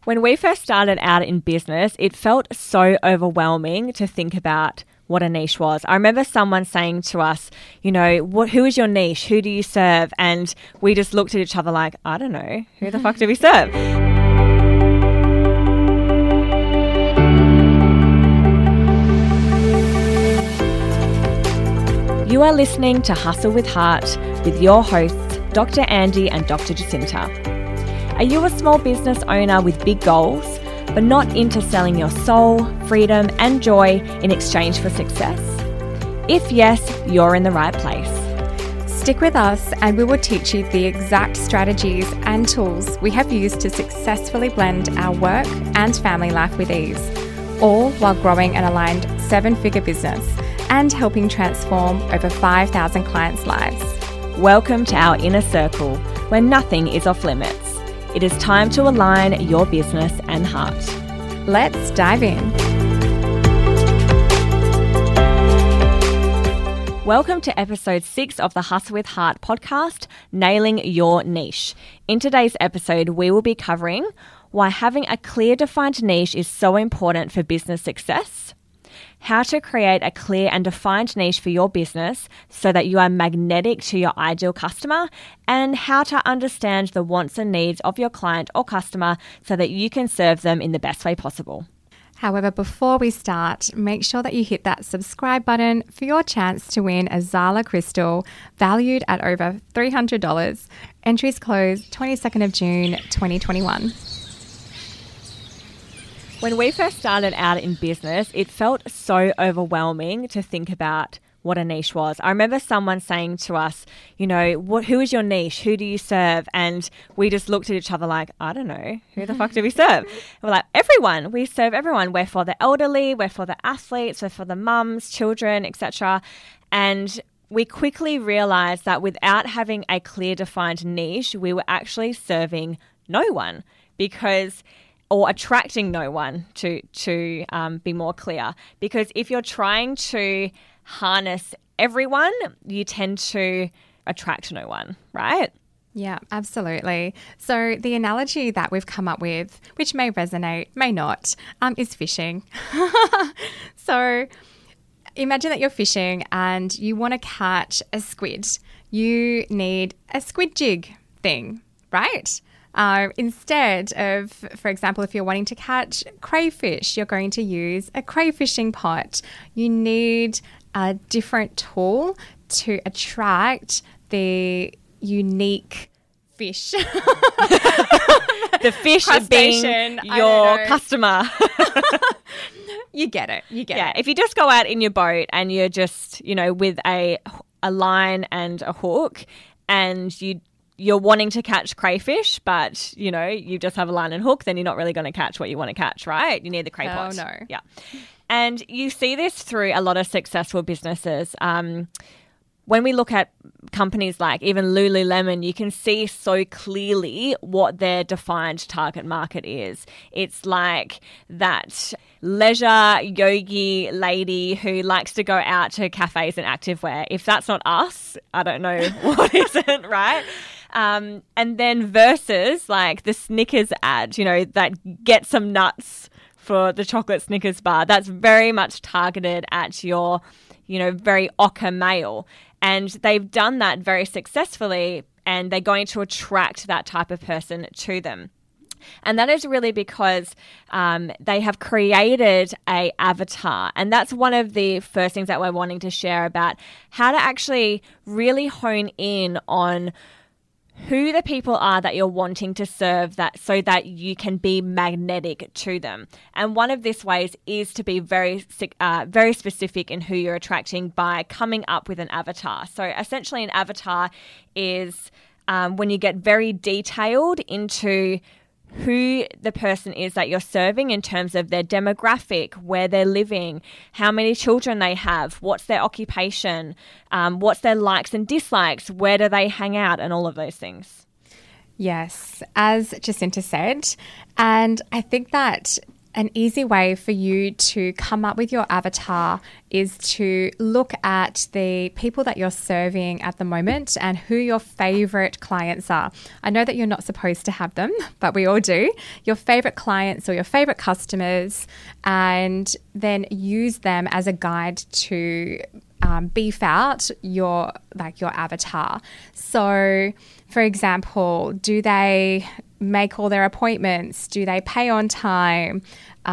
When we first started out in business, it felt so overwhelming to think about what a niche was. I remember someone saying to us, who is your niche? Who do you serve? And we just looked at each other like, I don't know, who the fuck do we serve? You are listening to Hustle with Heart with your hosts, Dr. Andy and Dr. Jacinta. Are you a small business owner with big goals, but not into selling your soul, freedom, and joy in exchange for success? If yes, you're in the right place. Stick with us and we will teach you the exact strategies and tools we have used to successfully blend our work and family life with ease, all while growing an aligned 7-figure business and helping transform over 5,000 clients' lives. Welcome to our inner circle, where nothing is off limits. It is time to align your business and heart. Let's dive in. Welcome to episode 6 of the Hustle with Heart podcast, Nailing Your Niche. In today's episode, we will be covering why having a clear defined niche is so important for business success, how to create a clear and defined niche for your business so that you are magnetic to your ideal customer, and how to understand the wants and needs of your client or customer so that you can serve them in the best way possible. However, before we start, make sure that you hit that subscribe button for your chance to win a Zala crystal valued at over $300. Entries close 22nd of June, 2021. When we first started out in business, it felt so overwhelming to think about what a niche was. I remember someone saying to us, who is your niche? Who do you serve? And we just looked at each other like, I don't know, who the fuck do we serve? And we're like, everyone. We serve everyone. We're for the elderly, we're for the athletes, we're for the mums, children, etc. And we quickly realized that without having a clear defined niche, we were actually serving no one or attracting no one, to be more clear. Because if you're trying to harness everyone, you tend to attract no one, right? Yeah, absolutely. So the analogy that we've come up with, which may resonate, may not, is fishing. So imagine that you're fishing and you want to catch a squid. You need a squid jig thing, right? Instead of, for example, if you're wanting to catch crayfish, you're going to use a crayfishing pot. You need a different tool to attract the unique fish. The fish being your customer. You get it. Yeah, if you just go out in your boat and you're just, with a line and a hook, and you're wanting to catch crayfish, but, you just have a line and hook, then you're not really going to catch what you want to catch, right? You need the cray pot. Oh, no. Yeah. And you see this through a lot of successful businesses. When we look at companies like even Lululemon, you can see so clearly what their defined target market is. It's like that leisure yogi lady who likes to go out to cafes and activewear. If that's not us, I don't know what isn't, right? And then versus like the Snickers ad, that get some nuts for the chocolate Snickers bar. That's very much targeted at your, very ochre male. And they've done that very successfully, and they're going to attract that type of person to them. And that is really because they have created a avatar. And that's one of the first things that we're wanting to share about how to actually really hone in on who the people are that you're wanting to serve, that so that you can be magnetic to them. And one of these ways is to be very specific in who you're attracting by coming up with an avatar. So essentially an avatar is when you get very detailed into who the person is that you're serving in terms of their demographic, where they're living, how many children they have, what's their occupation, what's their likes and dislikes, where do they hang out, and all of those things. Yes, as Jacinta said. And I think that an easy way for you to come up with your avatar is to look at the people that you're serving at the moment and who your favorite clients are. I know that you're not supposed to have them, but we all do. Your favorite clients or your favorite customers, and then use them as a guide to beef out your avatar. So, for example, do they make all their appointments? Do they pay on time?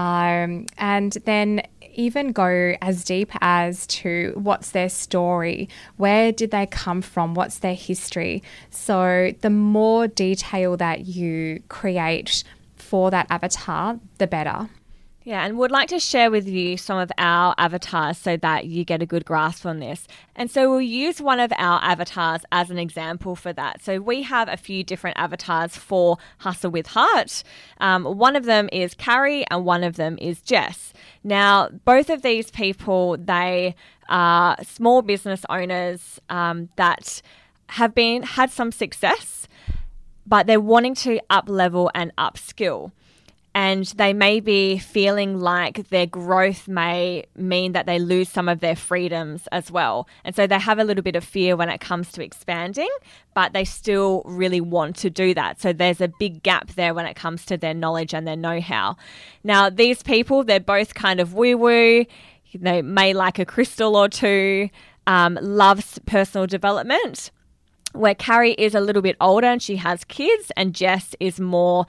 And then even go as deep as to what's their story? Where did they come from? What's their history? So the more detail that you create for that avatar, the better. Yeah, and would like to share with you some of our avatars so that you get a good grasp on this. And so we'll use one of our avatars as an example for that. So we have a few different avatars for Hustle with Heart. One of them is Carrie and one of them is Jess. Now, both of these people, they are small business owners that have had some success, but they're wanting to up-level and upskill. And they may be feeling like their growth may mean that they lose some of their freedoms as well. And so they have a little bit of fear when it comes to expanding, but they still really want to do that. So there's a big gap there when it comes to their knowledge and their know-how. Now, these people, they're both kind of woo-woo. They may like a crystal or two, loves personal development, where Carrie is a little bit older and she has kids, and Jess is more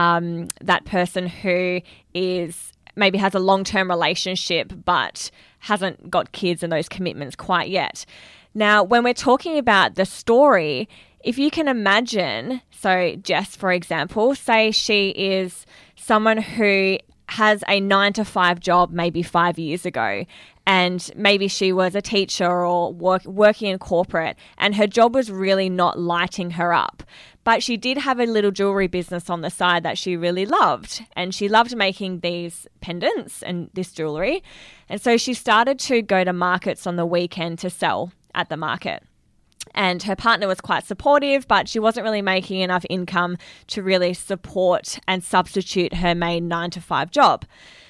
that person who is maybe has a long-term relationship but hasn't got kids and those commitments quite yet. Now, when we're talking about the story, if you can imagine, so Jess, for example, say she is someone who has a 9-to-5 job maybe 5 years ago, and maybe she was a teacher or working in corporate, and her job was really not lighting her up. But she did have a little jewelry business on the side that she really loved, and she loved making these pendants and this jewelry. And so she started to go to markets on the weekend to sell at the market. And her partner was quite supportive, but she wasn't really making enough income to really support and substitute her main 9-to-5 job.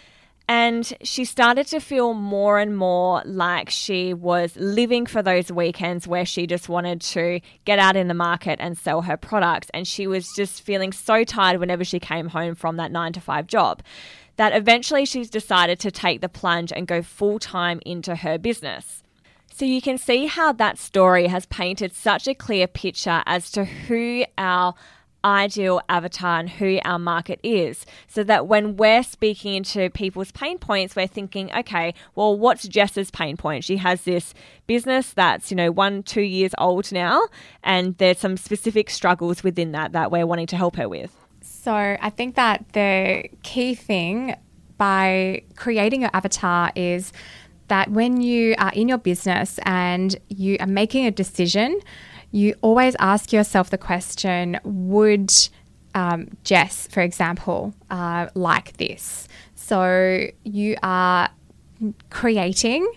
And she started to feel more and more like she was living for those weekends where she just wanted to get out in the market and sell her products. And she was just feeling so tired whenever she came home from that 9-to-5 job that eventually she's decided to take the plunge and go full-time into her business. So you can see how that story has painted such a clear picture as to who our ideal avatar and who our market is, so that when we're speaking into people's pain points, we're thinking, okay, well, what's Jess's pain point? She has this business that's, 1-2 years old now, and there's some specific struggles within that we're wanting to help her with. So I think that the key thing by creating your avatar is that when you are in your business and you are making a decision, you always ask yourself the question, would Jess, for example, like this? So you are creating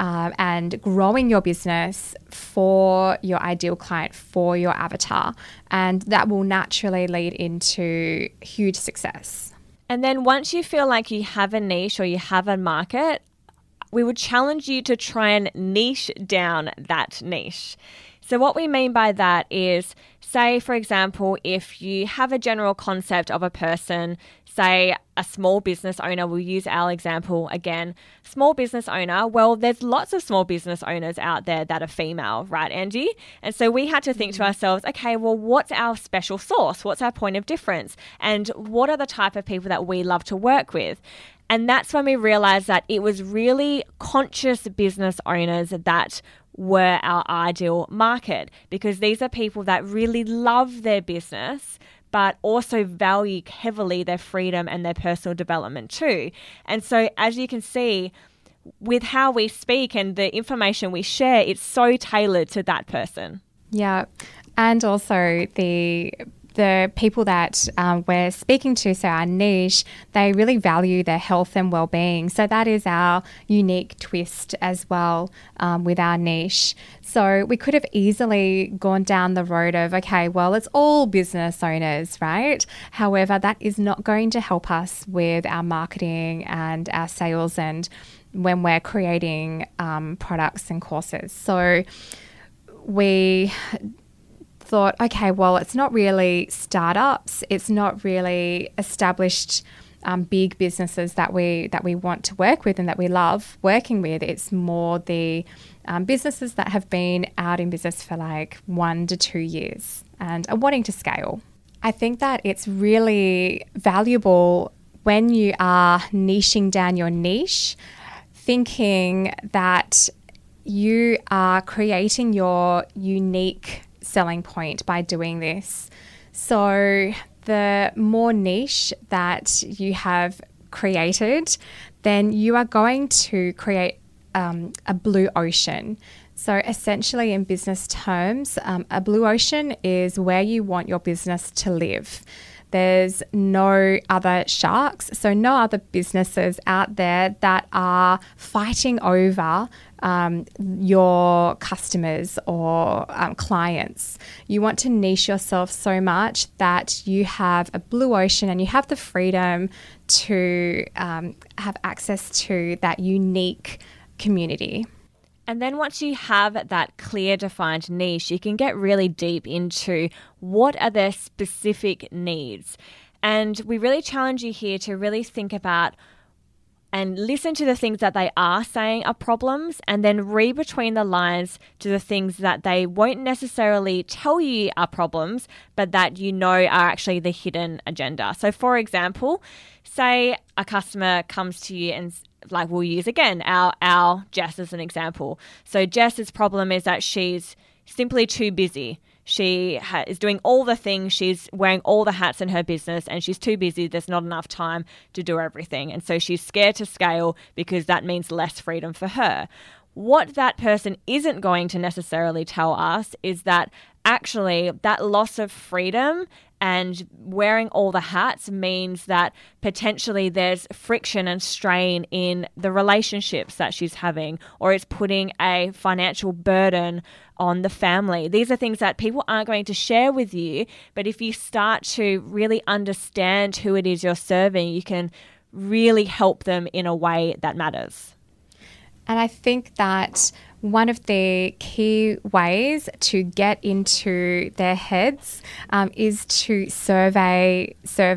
and growing your business for your ideal client, for your avatar, and that will naturally lead into huge success. And then once you feel like you have a niche or you have a market, we would challenge you to try and niche down that niche. So what we mean by that is, say, for example, if you have a general concept of a person, say a small business owner, we'll use our example again, small business owner, well, there's lots of small business owners out there that are female, right, Angie? And so we had to think to ourselves, okay, well, what's our special sauce? What's our point of difference? And what are the type of people that we love to work with? And that's when we realized that it was really conscious business owners that were our ideal market, because these are people that really love their business, but also value heavily their freedom and their personal development too. And so as you can see, with how we speak and the information we share, it's so tailored to that person. Yeah. And also the the people that we're speaking to, so our niche, they really value their health and well-being. So that is our unique twist as well with our niche. So we could have easily gone down the road of, okay, well, it's all business owners, right? However, that is not going to help us with our marketing and our sales and when we're creating products and courses. So we thought, okay, well, it's not really startups, it's not really established big businesses that we want to work with and that we love working with. It's more the businesses that have been out in business for like 1 to 2 years and are wanting to scale. I think that it's really valuable when you are niching down your niche, thinking that you are creating your unique selling point by doing this. So the more niche that you have created, then you are going to create a blue ocean. So essentially in business terms, a blue ocean is where you want your business to live. There's no other sharks, so no other businesses out there that are fighting over your customers or clients. You want to niche yourself so much that you have a blue ocean and you have the freedom to have access to that unique community. And then once you have that clear defined niche, you can get really deep into what are their specific needs. And we really challenge you here to really think about and listen to the things that they are saying are problems, and then read between the lines to the things that they won't necessarily tell you are problems, but that you know are actually the hidden agenda. So for example, say a customer comes to you and like we'll use again our Jess as an example. So Jess's problem is that she's simply too busy. She is doing all the things, she's wearing all the hats in her business, and she's too busy. There's not enough time to do everything. And so she's scared to scale because that means less freedom for her. What that person isn't going to necessarily tell us is that actually that loss of freedom and wearing all the hats means that potentially there's friction and strain in the relationships that she's having, or it's putting a financial burden on the family. These are things that people aren't going to share with you, but if you start to really understand who it is you're serving, you can really help them in a way that matters. And I think that one of the key ways to get into their heads is to survey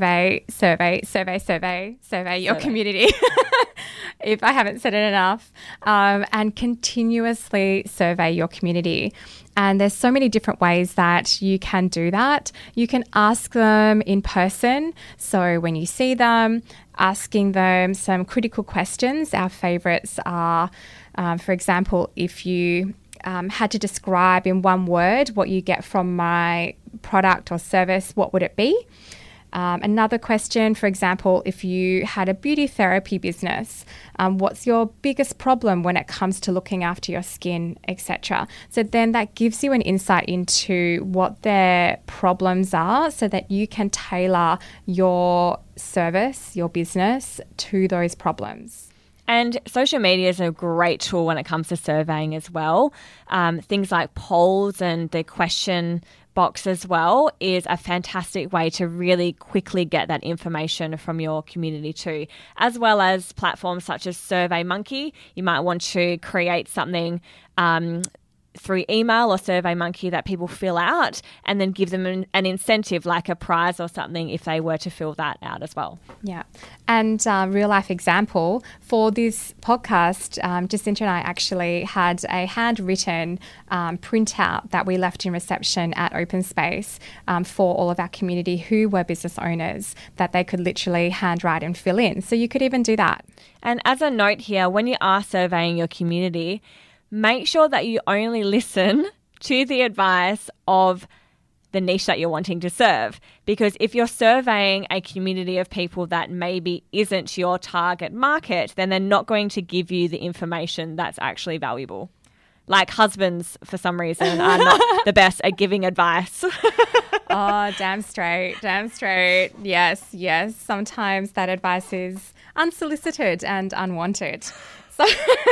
your community, if I haven't said it enough, and continuously survey your community. And there's so many different ways that you can do that. You can ask them in person. So when you see them, asking them some critical questions. Our favorites are, for example, if you had to describe in one word what you get from my product or service, what would it be? Another question, for example, if you had a beauty therapy business, what's your biggest problem when it comes to looking after your skin, etc.? So then that gives you an insight into what their problems are so that you can tailor your service, your business to those problems. And social media is a great tool when it comes to surveying as well. Things like polls and the question box as well is a fantastic way to really quickly get that information from your community too, as well as platforms such as SurveyMonkey. You might want to create something through email or SurveyMonkey that people fill out and then give them an incentive like a prize or something if they were to fill that out as well. Yeah. And real life example for this podcast, Jacinta and I actually had a handwritten printout that we left in reception at Open Space for all of our community who were business owners that they could literally handwrite and fill in. So you could even do that. And as a note here, when you are surveying your community, make sure that you only listen to the advice of the niche that you're wanting to serve. Because if you're surveying a community of people that maybe isn't your target market, then they're not going to give you the information that's actually valuable. Like husbands, for some reason, are not the best at giving advice. Oh, damn straight. Damn straight. Yes, yes. Sometimes that advice is unsolicited and unwanted. So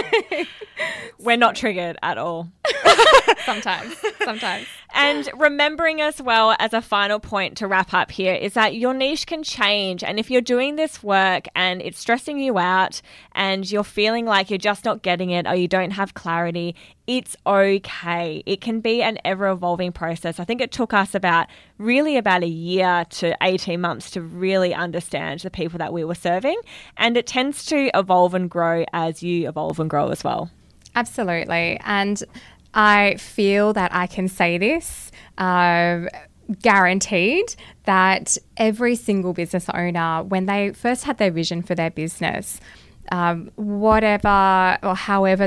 we're not triggered at all. Sometimes. And remembering as well, as a final point to wrap up here, is that your niche can change. And if you're doing this work and it's stressing you out and you're feeling like you're just not getting it or you don't have clarity, it's okay. It can be an ever-evolving process. I think it took us about a year to 18 months to really understand the people that we were serving. And it tends to evolve and grow as you evolve and grow as well. Absolutely. And I feel that I can say this guaranteed that every single business owner, when they first had their vision for their business, whatever or however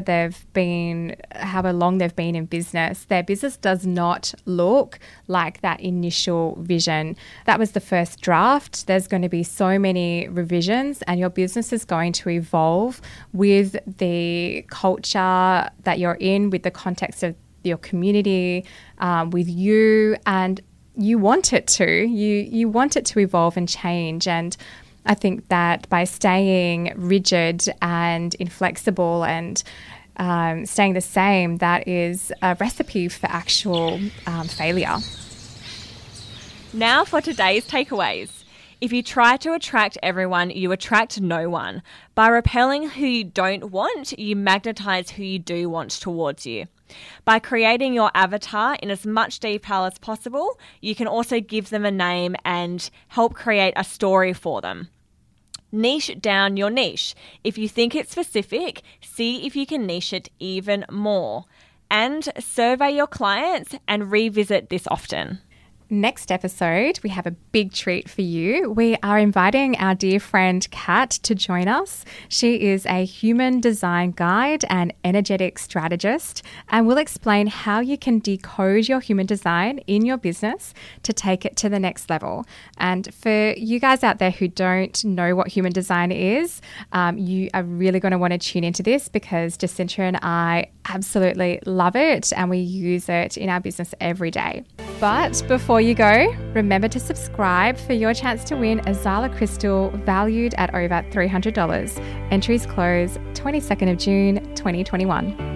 long they've been in business, their business does not look like that initial vision. That was the first draft. There's going to be so many revisions, and your business is going to evolve with the culture that you're in, with the context of your community, with you, and you want it to. You want it to evolve and change. And I think that by staying rigid and inflexible and staying the same, that is a recipe for actual failure. Now for today's takeaways. If you try to attract everyone, you attract no one. By repelling who you don't want, you magnetize who you do want towards you. By creating your avatar in as much detail as possible, you can also give them a name and help create a story for them. Niche down your niche. If you think it's specific, see if you can niche it even more. And survey your clients and revisit this often. Next episode, we have a big treat for you. We are inviting our dear friend Kat to join us. She is a human design guide and energetic strategist, and we'll explain how you can decode your human design in your business to take it to the next level. And for you guys out there who don't know what human design is, you are really going to want to tune into this, because Jacinta and I absolutely love it and we use it in our business every day. But before you go, remember to subscribe for your chance to win a Zala crystal valued at over $300. Entries close 22nd of June 2021.